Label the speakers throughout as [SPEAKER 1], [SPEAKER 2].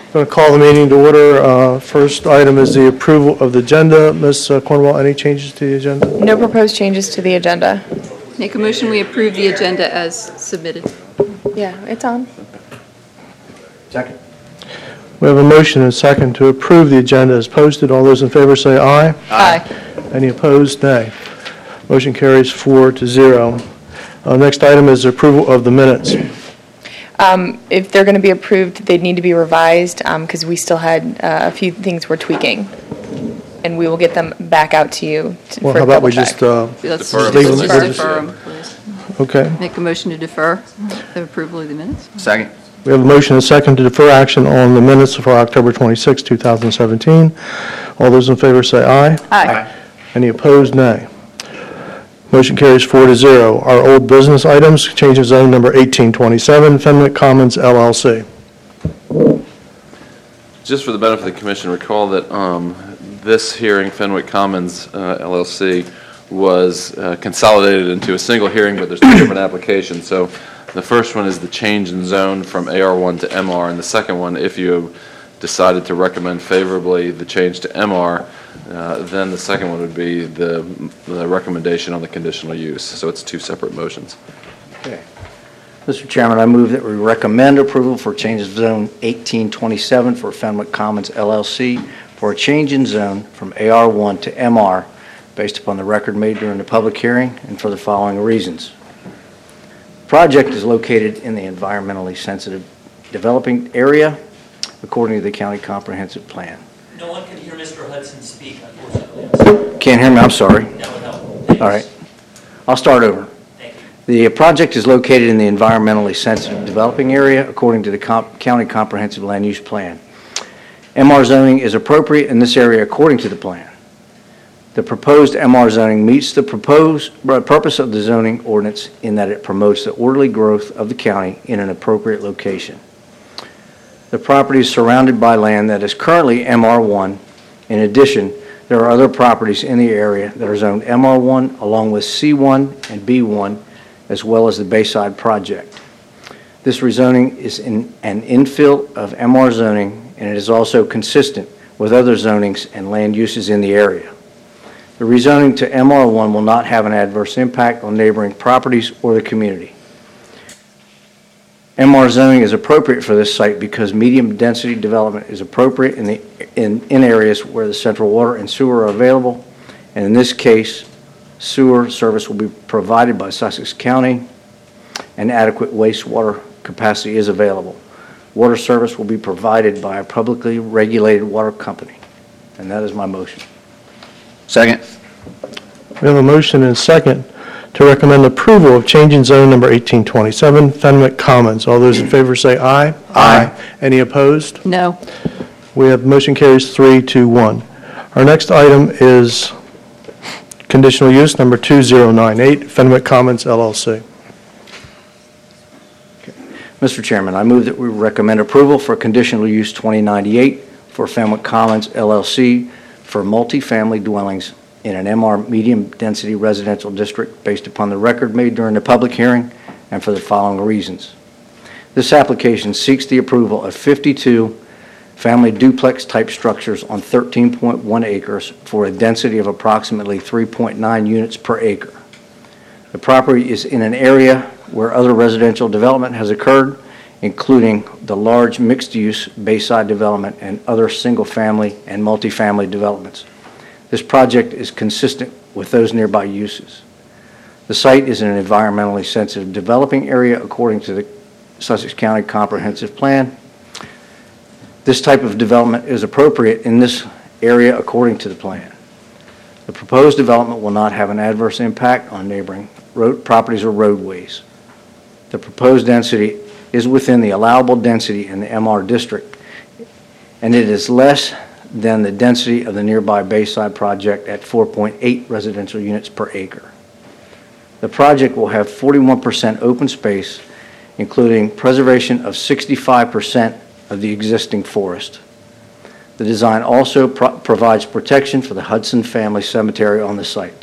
[SPEAKER 1] Going to call the meeting to order. First item is the approval of the agenda. Ms. Cornwell, any changes to the agenda?
[SPEAKER 2] No proposed changes to the agenda.
[SPEAKER 3] Make a motion we approve the agenda as submitted.
[SPEAKER 2] Yeah, it's on.
[SPEAKER 4] Second.
[SPEAKER 1] We have a motion and a second to approve the agenda as posted. All those in favor say aye.
[SPEAKER 2] Aye.
[SPEAKER 1] Any opposed? Nay. Motion carries 4-0. Next item is approval of the minutes.
[SPEAKER 2] If they're going to be approved, they'd need to be revised because we still had a few things we're tweaking. And we will get them back out to you
[SPEAKER 1] Well,
[SPEAKER 2] for
[SPEAKER 1] how
[SPEAKER 2] a
[SPEAKER 1] about we
[SPEAKER 2] double
[SPEAKER 1] just,
[SPEAKER 2] check.
[SPEAKER 3] Let's
[SPEAKER 1] Defer them.
[SPEAKER 3] defer them, please.
[SPEAKER 1] okay.
[SPEAKER 3] Make a motion to defer the approval of the minutes.
[SPEAKER 4] Second.
[SPEAKER 1] We have a motion and a second to defer action on the minutes for October 26, 2017. All those in favor say aye.
[SPEAKER 3] Aye.
[SPEAKER 1] Any opposed? Nay. Motion carries 4-0. Our old business items, change of zone number 1827, Fenwick Commons LLC.
[SPEAKER 5] Just for the benefit of the commission, recall that this hearing, Fenwick Commons LLC, was consolidated into a single hearing, but there's two different applications. So the first one is the change in zone from AR1 to MR, and the second one, if you decided to recommend favorably the change to MR, then the second one would be the recommendation on the conditional use. So it's two separate motions.
[SPEAKER 4] Okay. Mr. Chairman, I move that we recommend approval for change of zone 1827 for Fenwick Commons LLC for a change in zone from AR1 to MR based upon the record made during the public hearing and for the following reasons. The project is located in the environmentally sensitive developing area according to the county comprehensive plan.
[SPEAKER 6] No one can hear Mr. Hudson speak, unfortunately.
[SPEAKER 4] Can't hear me, I'm sorry.
[SPEAKER 6] That would help. Thanks.
[SPEAKER 4] All right. I'll start over.
[SPEAKER 6] Thank you.
[SPEAKER 4] The project is located in the environmentally sensitive developing area according to the county comprehensive land use plan. MR zoning is appropriate in this area according to the plan. The proposed MR zoning meets the purpose of the zoning ordinance in that it promotes the orderly growth of the county in an appropriate location. The property is surrounded by land that is currently MR1. In addition, there are other properties in the area that are zoned MR1 along with C1 and B1 as well as the Bayside project. This rezoning is an infill of MR zoning and it is also consistent with other zonings and land uses in the area. The rezoning to MR1 will not have an adverse impact on neighboring properties or the community. MR zoning is appropriate for this site because medium density development is appropriate in areas where the central water and sewer are available, and in this case, sewer service will be provided by Sussex County and adequate wastewater capacity is available. Water service will be provided by a publicly regulated water company, and that is my motion. Second.
[SPEAKER 1] We have a motion and a second to recommend approval of change in zone number 1827, Fenwick Commons. All those in favor say aye.
[SPEAKER 4] Aye.
[SPEAKER 1] Any opposed?
[SPEAKER 3] No.
[SPEAKER 1] We have motion carries 3-1. Our next item is conditional use number 2098, Fenwick Commons LLC.
[SPEAKER 4] Mr. Chairman, I move that we recommend approval for conditional use 2098 for Fenwick Commons LLC for multifamily dwellings in an MR medium-density residential district based upon the record made during the public hearing and for the following reasons. This application seeks the approval of 52 family duplex-type structures on 13.1 acres for a density of approximately 3.9 units per acre. The property is in an area where other residential development has occurred, including the large mixed-use Bayside development and other single-family and multifamily developments. This project is consistent with those nearby uses. The site is in an environmentally sensitive developing area according to the Sussex County Comprehensive Plan. This type of development is appropriate in this area according to the plan. The proposed development will not have an adverse impact on neighboring properties or roadways. The proposed density is within the allowable density in the MR district, and it is less than the density of the nearby Bayside project at 4.8 residential units per acre. The project will have 41% open space, including preservation of 65% of the existing forest. The design also provides protection for the Hudson Family Cemetery on the site.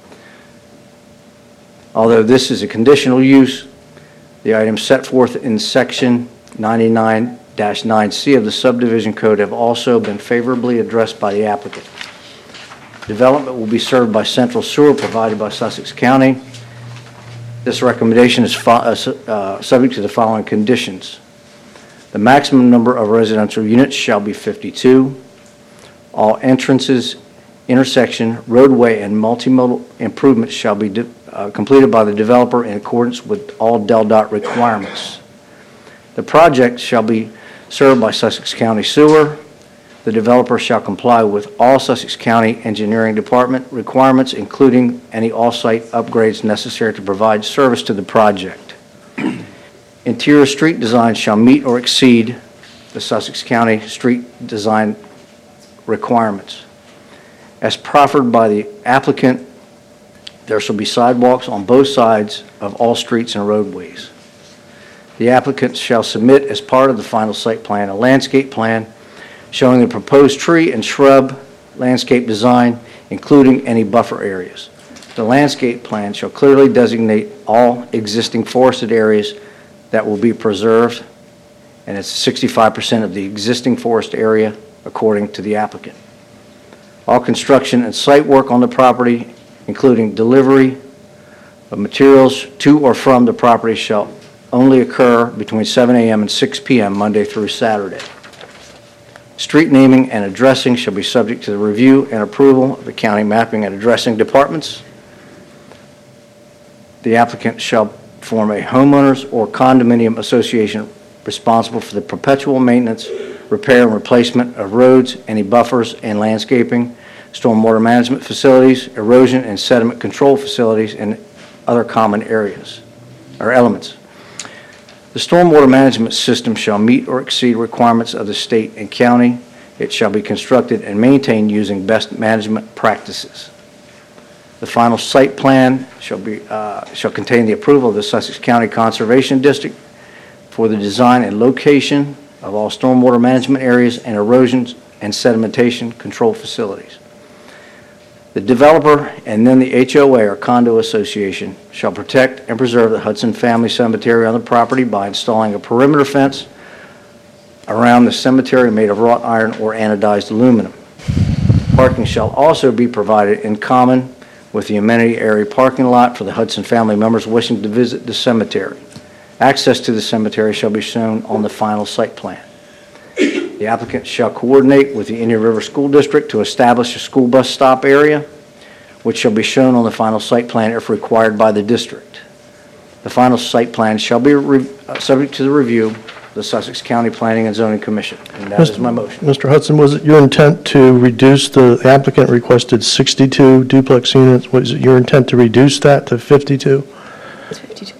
[SPEAKER 4] Although this is a conditional use, the items set forth in Section 99 1-9C of the subdivision code have also been favorably addressed by the applicant. Development will be served by central sewer provided by Sussex County. This recommendation is subject to the following conditions. The maximum number of residential units shall be 52. All entrances, intersection, roadway, and multimodal improvements shall be completed by the developer in accordance with all DelDOT requirements. The project shall be served by Sussex County Sewer. The developer shall comply with all Sussex County Engineering Department requirements, including any off-site upgrades necessary to provide service to the project. Interior street design shall meet or exceed the Sussex County street design requirements. As proffered by the applicant, there shall be sidewalks on both sides of all streets and roadways. The applicant shall submit as part of the final site plan a landscape plan showing the proposed tree and shrub landscape design, including any buffer areas. The landscape plan shall clearly designate all existing forested areas that will be preserved, and it's 65% of the existing forest area according to the applicant. All construction and site work on the property, including delivery of materials to or from the property, shall only occur between 7 a.m. and 6 p.m. Monday through Saturday. Street naming and addressing shall be subject to the review and approval of the county mapping and addressing departments. The applicant shall form a homeowners or condominium association responsible for the perpetual maintenance, repair, and replacement of roads, any buffers and landscaping, stormwater management facilities, erosion and sediment control facilities, and other common areas or elements. The stormwater management system shall meet or exceed requirements of the state and county. It shall be constructed and maintained using best management practices. The final site plan shall contain the approval of the Sussex County Conservation District for the design and location of all stormwater management areas and erosion and sedimentation control facilities. The developer and then the HOA or condo association shall protect and preserve the Hudson Family Cemetery on the property by installing a perimeter fence around the cemetery made of wrought iron or anodized aluminum. Parking shall also be provided in common with the amenity area parking lot for the Hudson family members wishing to visit the cemetery. Access to the cemetery shall be shown on the final site plan. The applicant shall coordinate with the Indian River School District to establish a school bus stop area, which shall be shown on the final site plan if required by the district. The final site plan shall be subject to the review of the Sussex County Planning and Zoning Commission. And that is my motion.
[SPEAKER 1] Mr. Hudson, was it your intent to reduce the applicant requested 62 duplex units? Was it your intent to reduce that to 52?
[SPEAKER 2] It's 52.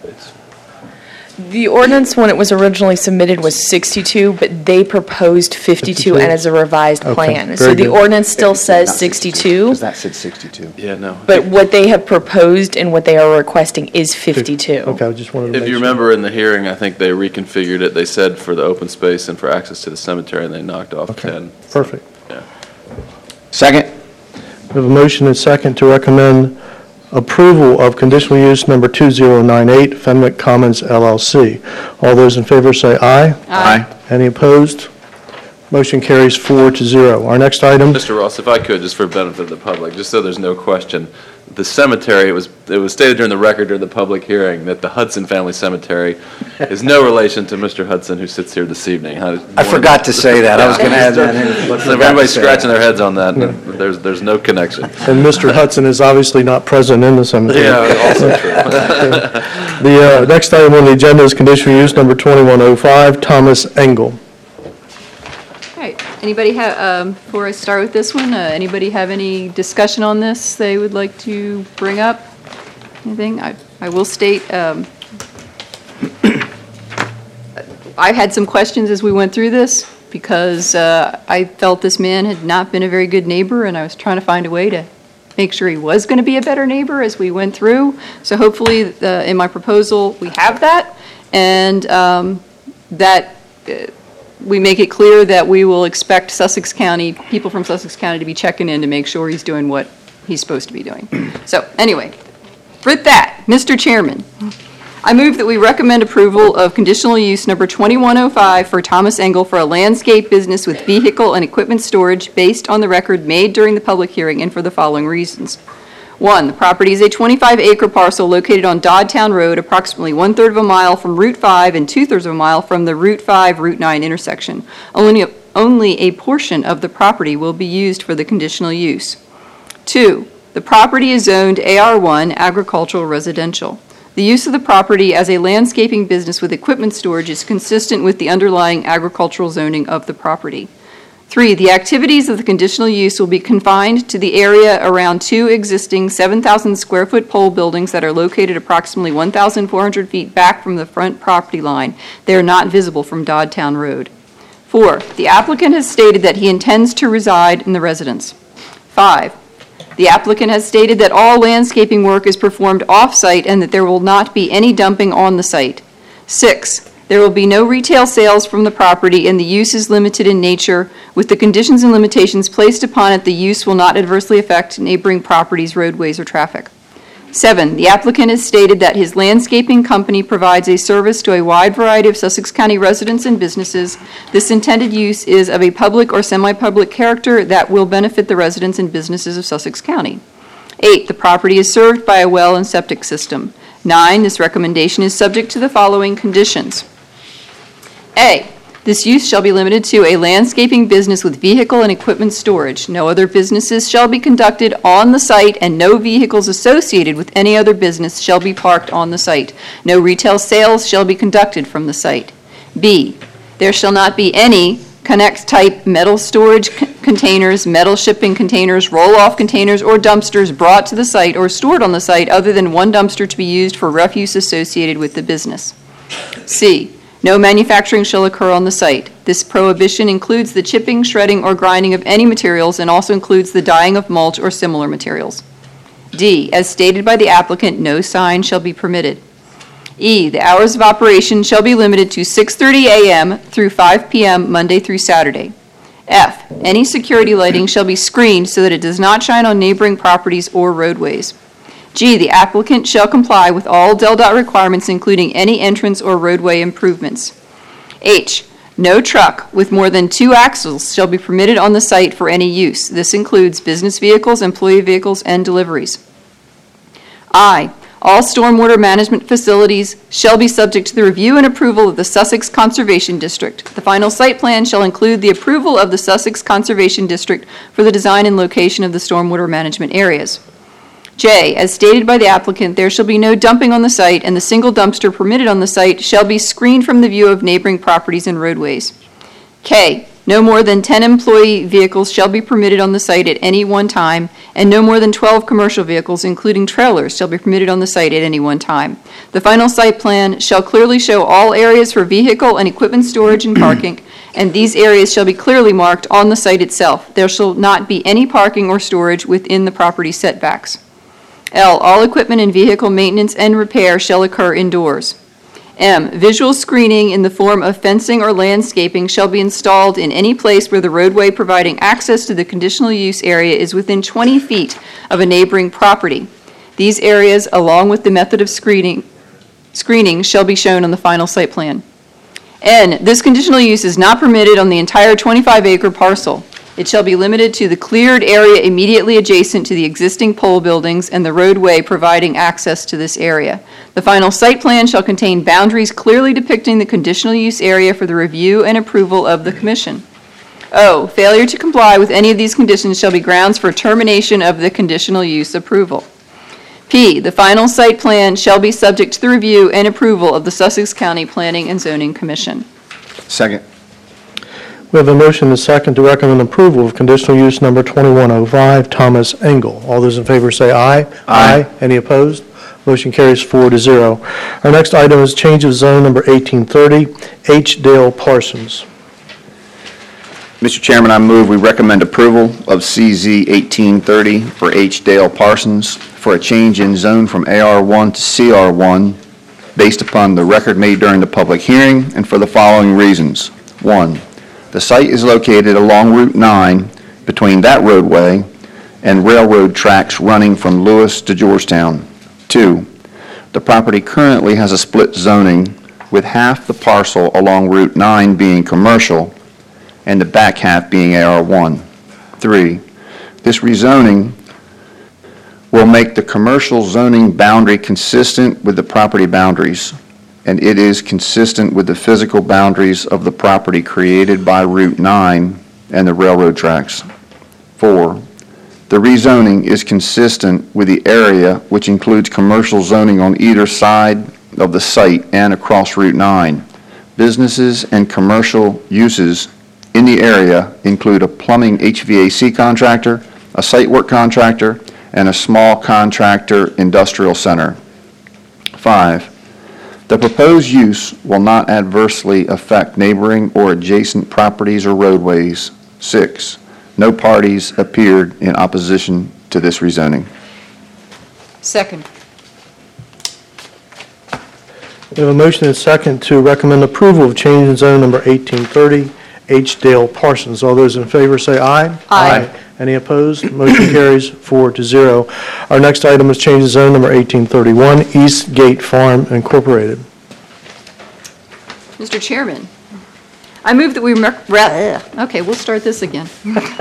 [SPEAKER 2] The ordinance, when it was originally submitted, was 62, but they proposed 52 and as a revised
[SPEAKER 1] Okay,
[SPEAKER 2] plan. So
[SPEAKER 1] very
[SPEAKER 2] the
[SPEAKER 1] good.
[SPEAKER 2] ordinance still says 62,
[SPEAKER 7] Because that said 62.
[SPEAKER 5] Yeah, no.
[SPEAKER 2] but what they have proposed and what they are requesting is 52.
[SPEAKER 1] Okay, I just wanted to make
[SPEAKER 5] If you
[SPEAKER 1] sure.
[SPEAKER 5] remember in the hearing, I think they reconfigured it. They said for the open space and for access to the cemetery, and they knocked off
[SPEAKER 1] Okay,
[SPEAKER 5] 10.
[SPEAKER 1] perfect.
[SPEAKER 5] Yeah.
[SPEAKER 7] Second?
[SPEAKER 1] We have a motion and second to recommend approval of conditional use number 2098, Fenwick Commons LLC. All those in favor say aye.
[SPEAKER 7] Aye.
[SPEAKER 1] Any opposed? Motion carries 4-0. Our next item,
[SPEAKER 5] Mr. Ross, if I could, just for benefit of the public, just so there's no question, the cemetery, it was stated during the record during the public hearing that the Hudson Family Cemetery is no relation to Mr. Hudson, who sits here this evening.
[SPEAKER 4] I forgot to say that. I was going to add that in. but
[SPEAKER 5] So
[SPEAKER 4] forgot
[SPEAKER 5] if
[SPEAKER 4] to
[SPEAKER 5] everybody's
[SPEAKER 4] say
[SPEAKER 5] scratching
[SPEAKER 4] that.
[SPEAKER 5] their heads on that, there's no connection.
[SPEAKER 1] and Mr. Hudson is obviously not present in the cemetery.
[SPEAKER 5] also true.
[SPEAKER 1] The next item on the agenda is conditional use number 2105, Thomas Engel.
[SPEAKER 3] All right, anybody have, before I start with this one, anybody have any discussion on this they would like to bring up? Anything? I will state, I had some questions as we went through this because I felt this man had not been a very good neighbor, and I was trying to find a way to make sure he was going to be a better neighbor as we went through. So hopefully, in my proposal, we have that, and that we make it clear that we will expect Sussex County, people from Sussex County to be checking in to make sure he's doing what he's supposed to be doing. So anyway, with that, Mr. Chairman, I move that we recommend approval of conditional use number 2105 for Thomas Engel for a landscape business with vehicle and equipment storage based on the record made during the public hearing and for the following reasons. 1, the property is a 25-acre parcel located on Dodtown Road, approximately 1/3 of a mile from Route 5 and 2/3 of a mile from the Route 5-Route 9 intersection. Only a portion of the property will be used for the conditional use. 2, the property is zoned AR1, agricultural residential. The use of the property as a landscaping business with equipment storage is consistent with the underlying agricultural zoning of the property. 3, the activities of the conditional use will be confined to the area around 2 existing 7,000-square-foot pole buildings that are located approximately 1,400 feet back from the front property line. They are not visible from Dodtown Road. 4, the applicant has stated that he intends to reside in the residence. 5, the applicant has stated that all landscaping work is performed off-site and that there will not be any dumping on the site. 6, there will be no retail sales from the property and the use is limited in nature. With the conditions and limitations placed upon it, the use will not adversely affect neighboring properties, roadways, or traffic. 7, the applicant has stated that his landscaping company provides a service to a wide variety of Sussex County residents and businesses. This intended use is of a public or semi-public character that will benefit the residents and businesses of Sussex County. 8, the property is served by a well and septic system. 9, this recommendation is subject to the following conditions. A, this use shall be limited to a landscaping business with vehicle and equipment storage. No other businesses shall be conducted on the site, and no vehicles associated with any other business shall be parked on the site. No retail sales shall be conducted from the site. B, there shall not be any Connect-type metal storage containers, metal shipping containers, roll-off containers, or dumpsters brought to the site or stored on the site other than one dumpster to be used for refuse associated with the business. C, no manufacturing shall occur on the site. This prohibition includes the chipping, shredding, or grinding of any materials and also includes the dyeing of mulch or similar materials. D, as stated by the applicant, no sign shall be permitted. E, the hours of operation shall be limited to 6:30 a.m. through 5 p.m. Monday through Saturday. F, any security lighting shall be screened so that it does not shine on neighboring properties or roadways. G, the applicant shall comply with all DelDOT requirements, including any entrance or roadway improvements. H, no truck with more than 2 axles shall be permitted on the site for any use. This includes business vehicles, employee vehicles, and deliveries. I, all stormwater management facilities shall be subject to the review and approval of the Sussex Conservation District. The final site plan shall include the approval of the Sussex Conservation District for the design and location of the stormwater management areas. J, as stated by the applicant, there shall be no dumping on the site, and the single dumpster permitted on the site shall be screened from the view of neighboring properties and roadways. K, no more than 10 employee vehicles shall be permitted on the site at any one time, and no more than 12 commercial vehicles, including trailers, shall be permitted on the site at any one time. The final site plan shall clearly show all areas for vehicle and equipment storage and parking, and these areas shall be clearly marked on the site itself. There shall not be any parking or storage within the property setbacks. L, all equipment and vehicle maintenance and repair shall occur indoors. M, visual screening in the form of fencing or landscaping shall be installed in any place where the roadway providing access to the conditional use area is within 20 feet of a neighboring property. These areas, along with the method of screening shall be shown on the final site plan. N, this conditional use is not permitted on the entire 25-acre parcel. It shall be limited to the cleared area immediately adjacent to the existing pole buildings and the roadway providing access to this area. The final site plan shall contain boundaries clearly depicting the conditional use area for the review and approval of the Commission. O, failure to comply with any of these conditions shall be grounds for termination of the conditional use approval. P, the final site plan shall be subject to the review and approval of the Sussex County Planning and Zoning Commission.
[SPEAKER 7] Second.
[SPEAKER 1] We have a motion and a second to recommend approval of conditional use number 2105, Thomas Engel. All those in favor say aye.
[SPEAKER 7] Aye.
[SPEAKER 1] Any opposed? Motion carries 4-0. Our next item is change of zone number 1830, H. Dale Parsons.
[SPEAKER 7] Mr. Chairman, I move we recommend approval of CZ 1830 for H. Dale Parsons for a change in zone from AR1 to CR1 based upon the record made during the public hearing and for the following reasons. 1, the site is located along Route 9 between that roadway and railroad tracks running from Lewis to Georgetown. 2, the The property currently has a split zoning, with half the parcel along Route 9 being commercial and the back half being AR1. 3, this rezoning will make the commercial zoning boundary consistent with the property boundaries, and it is consistent with the physical boundaries of the property created by Route 9 and the railroad tracks. 4, the rezoning is consistent with the area, which includes commercial zoning on either side of the site and across Route 9. Businesses and commercial uses in the area include a plumbing HVAC contractor, a site work contractor, and a small contractor industrial center. 5, the proposed use will not adversely affect neighboring or adjacent properties or roadways. 6, no parties appeared in opposition to this rezoning.
[SPEAKER 3] Second.
[SPEAKER 1] We have a motion and a second to recommend approval of change in zone number 1830, H. Dale Parsons. All those in favor say aye.
[SPEAKER 3] Aye.
[SPEAKER 1] Any opposed? Motion carries 4-0. Our next item is change in zone number 1831, East Gate Farm Incorporated.
[SPEAKER 3] Mr. Chairman, I move that we, okay, we'll start this again.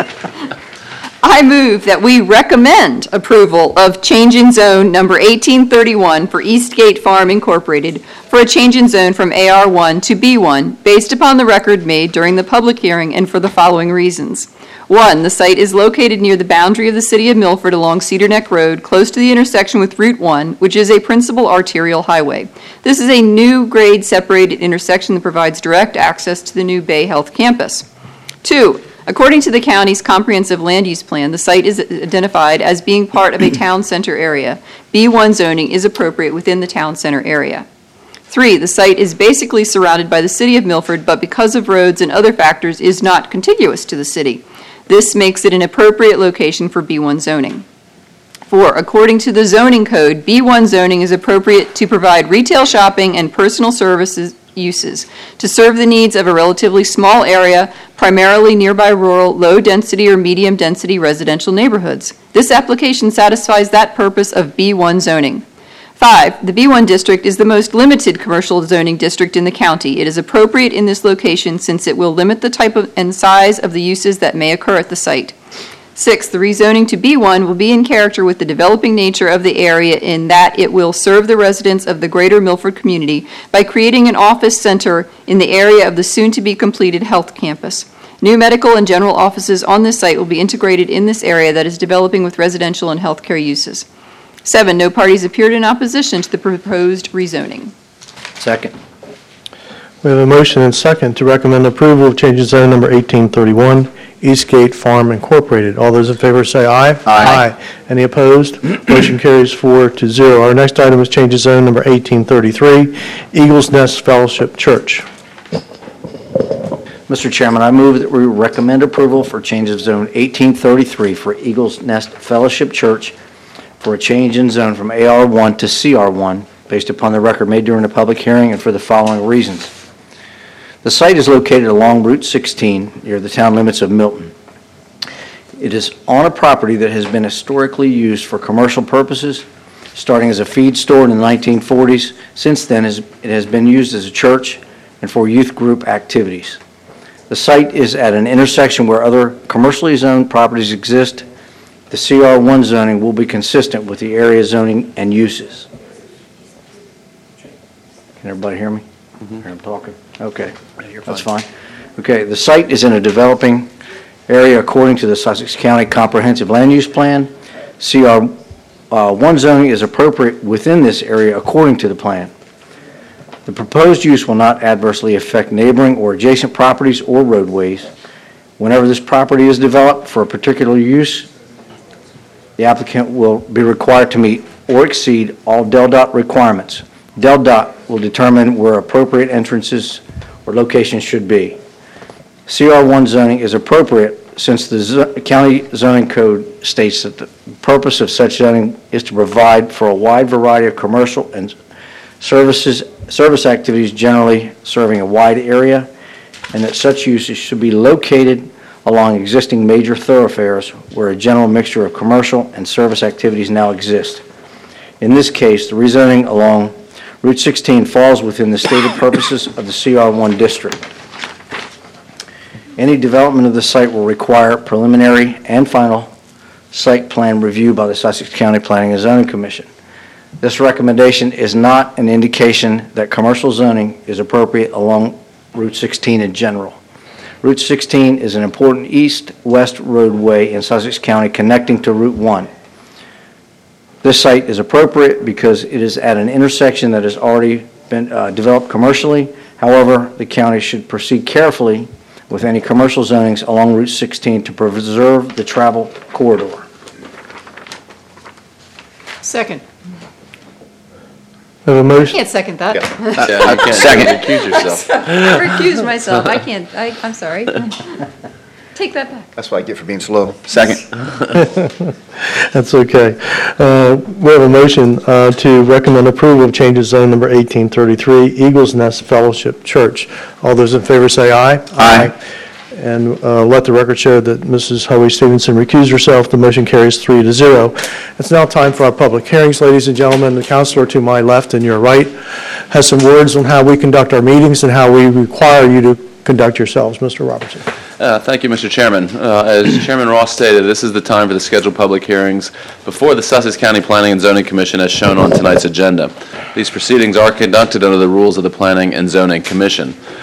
[SPEAKER 3] I move that we recommend approval of change in zone number 1831 for Eastgate Farm Incorporated for a change in zone from AR1 to B1 based upon the record made during the public hearing and for the following reasons. 1, the site is located near the boundary of the city of Milford along Cedar Neck Road, close to the intersection with Route 1, which is a principal arterial highway. This is a new grade separated intersection that provides direct access to the new Bay Health campus. 2, according to the county's comprehensive land use plan, the site is identified as being part of a town center area. B1 zoning is appropriate within the town center area. 3, the site is basically surrounded by the city of Milford, but because of roads and other factors is not contiguous to the city. This makes it an appropriate location for B1 zoning. 4, according to the zoning code, B1 zoning is appropriate to provide retail shopping and personal services uses to serve the needs of a relatively small area, primarily nearby rural, low-density or medium-density residential neighborhoods. This application satisfies that purpose of B1 zoning. 5, the B1 district is the most limited commercial zoning district in the county. It is appropriate in this location since it will limit the type of and size of the uses that may occur at the site. 6, the rezoning to B1 will be in character with the developing nature of the area in that it will serve the residents of the greater Milford community by creating an office center in the area of the soon-to-be-completed health campus. New medical and general offices on this site will be integrated in this area that is developing with residential and healthcare uses. 7, no parties appeared in opposition to the proposed rezoning.
[SPEAKER 4] Second.
[SPEAKER 1] We have a motion and second to recommend approval of change in zone number 1831, Eastgate Farm Incorporated. All those in favor say aye.
[SPEAKER 7] Aye.
[SPEAKER 1] Any opposed? Motion carries 4-0. Our next item is change in zone number 1833, Eagles Nest Fellowship Church.
[SPEAKER 4] Mr. Chairman, I move that we recommend approval for change of zone 1833 for Eagles Nest Fellowship Church for a change in zone from AR1 to CR1 based upon the record made during the public hearing and for the following reasons. The site is located along Route 16 near the town limits of Milton. It is on a property that has been historically used for commercial purposes, starting as a feed store in the 1940s. Since then, it has been used as a church and for youth group activities. The site is at an intersection where other commercially zoned properties exist. The CR1 zoning will be consistent with the area zoning and uses. Can everybody hear me? Hear I'm talking? Okay, that's fine. Okay, the site is in a developing area according to the Sussex County Comprehensive Land Use Plan. CR1 zoning is appropriate within this area according to the plan. The proposed use will not adversely affect neighboring or adjacent properties or roadways. Whenever this property is developed for a particular use, the applicant will be required to meet or exceed all DelDOT requirements. DelDOT will determine where appropriate entrances or locations should be. CR1 zoning is appropriate since the county zoning code states that the purpose of such zoning is to provide for a wide variety of commercial and service activities generally serving a wide area, and that such uses should be located along existing major thoroughfares where a general mixture of commercial and service activities now exist. In this case, the rezoning along Route 16 falls within the stated purposes of the CR1 district. Any development of the site will require preliminary and final site plan review by the Sussex County Planning and Zoning Commission. This recommendation is not an indication that commercial zoning is appropriate along Route 16 in general. Route 16 is an important east-west roadway in Sussex County connecting to Route 1. This site is appropriate because it is at an intersection that has already been developed commercially. However, the county should proceed carefully with any commercial zonings along Route 16 to preserve the travel corridor.
[SPEAKER 3] Second.
[SPEAKER 1] We have a
[SPEAKER 3] I
[SPEAKER 1] motion,
[SPEAKER 3] can't second that.
[SPEAKER 5] Yeah, you can't
[SPEAKER 7] Second.
[SPEAKER 5] recuse yourself.
[SPEAKER 3] I recuse myself. I can't, I'm sorry. Take that back.
[SPEAKER 7] That's what I get for being slow. Second.
[SPEAKER 1] that's okay. We have a motion to recommend approval of changes zone number 1833, Eagles Nest Fellowship Church. All those in favor say aye.
[SPEAKER 7] Aye.
[SPEAKER 1] And let the record show that Mrs. Hoey Stevenson recused herself. The motion carries 3-0. It's now time for our public hearings, ladies and gentlemen. The counselor to my left and your right has some words on how we conduct our meetings and how we require you to conduct yourselves. Mr. Robertson.
[SPEAKER 5] Thank you, Mr. Chairman. As Chairman Ross stated, this is the time for the scheduled public hearings before the Sussex County Planning and Zoning Commission as shown on tonight's agenda. These proceedings are conducted under the rules of the Planning and Zoning Commission.